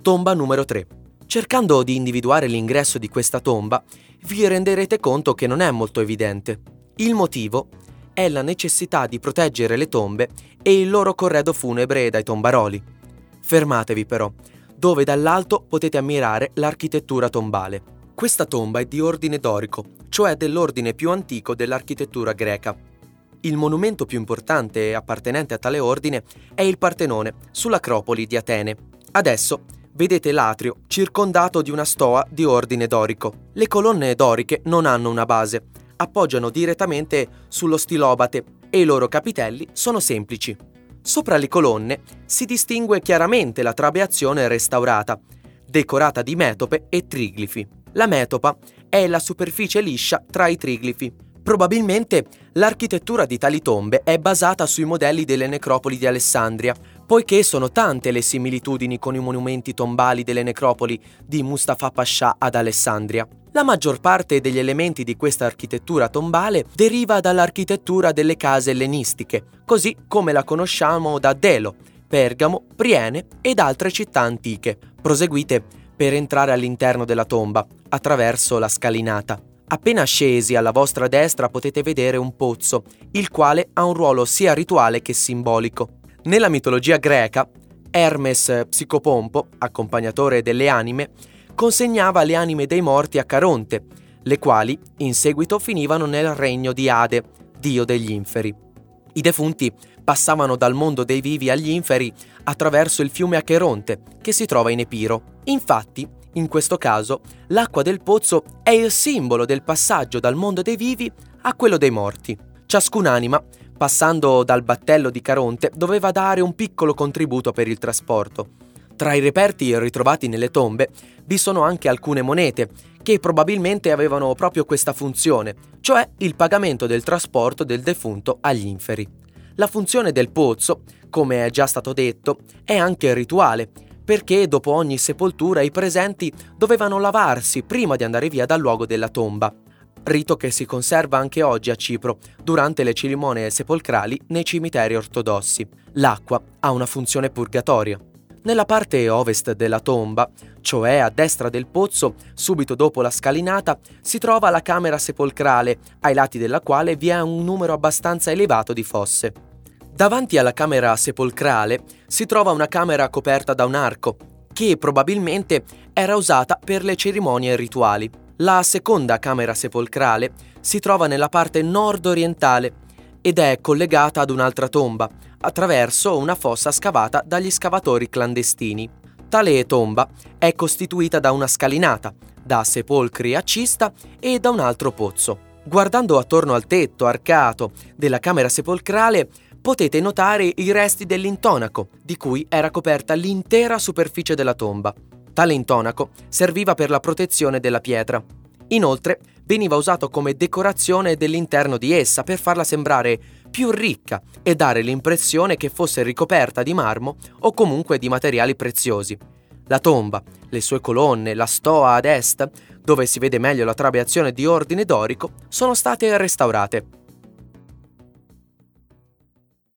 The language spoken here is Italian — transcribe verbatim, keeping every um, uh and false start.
Tomba numero tre. Cercando di individuare l'ingresso di questa tomba, vi renderete conto che non è molto evidente. Il motivo è la necessità di proteggere le tombe e il loro corredo funebre dai tombaroli. Fermatevi però, dove dall'alto potete ammirare l'architettura tombale. Questa tomba è di ordine dorico, cioè dell'ordine più antico dell'architettura greca. Il monumento più importante appartenente a tale ordine è il Partenone, sull'Acropoli di Atene. Adesso vedete l'atrio circondato di una stoa di ordine dorico. Le colonne doriche non hanno una base, appoggiano direttamente sullo stilobate e i loro capitelli sono semplici. Sopra le colonne si distingue chiaramente la trabeazione restaurata, decorata di metope e triglifi. La metopa è la superficie liscia tra i triglifi. Probabilmente l'architettura di tali tombe è basata sui modelli delle necropoli di Alessandria, poiché sono tante le similitudini con i monumenti tombali delle necropoli di Mustafa Pascià ad Alessandria. La maggior parte degli elementi di questa architettura tombale deriva dall'architettura delle case ellenistiche, così come la conosciamo da Delo, Pergamo, Priene ed altre città antiche. Proseguite per entrare all'interno della tomba, attraverso la scalinata. Appena scesi alla vostra destra potete vedere un pozzo, il quale ha un ruolo sia rituale che simbolico. Nella mitologia greca, Hermes Psicopompo, accompagnatore delle anime, consegnava le anime dei morti a Caronte, le quali in seguito finivano nel regno di Ade, dio degli inferi. I defunti passavano dal mondo dei vivi agli inferi attraverso il fiume Acheronte, che si trova in Epiro. Infatti, in questo caso, l'acqua del pozzo è il simbolo del passaggio dal mondo dei vivi a quello dei morti. Ciascun'anima, passando dal battello di Caronte, doveva dare un piccolo contributo per il trasporto. Tra i reperti ritrovati nelle tombe vi sono anche alcune monete che probabilmente avevano proprio questa funzione, cioè il pagamento del trasporto del defunto agli inferi. La funzione del pozzo, come è già stato detto, è anche rituale, perché dopo ogni sepoltura i presenti dovevano lavarsi prima di andare via dal luogo della tomba. Rito che si conserva anche oggi a Cipro durante le cerimonie sepolcrali nei cimiteri ortodossi. L'acqua ha una funzione purgatoria. Nella parte ovest della tomba, cioè a destra del pozzo, subito dopo la scalinata, si trova la camera sepolcrale, ai lati della quale vi è un numero abbastanza elevato di fosse. Davanti alla camera sepolcrale si trova una camera coperta da un arco, che probabilmente era usata per le cerimonie rituali. La seconda camera sepolcrale si trova nella parte nord-orientale ed è collegata ad un'altra tomba, attraverso una fossa scavata dagli scavatori clandestini. Tale tomba è costituita da una scalinata, da sepolcri a cista e da un altro pozzo. Guardando attorno al tetto arcato della camera sepolcrale, potete notare i resti dell'intonaco, di cui era coperta l'intera superficie della tomba. Tale intonaco serviva per la protezione della pietra. Inoltre, veniva usato come decorazione dell'interno di essa per farla sembrare più ricca e dare l'impressione che fosse ricoperta di marmo o comunque di materiali preziosi. La tomba, le sue colonne, la stoa ad est, dove si vede meglio la trabeazione di ordine dorico, sono state restaurate.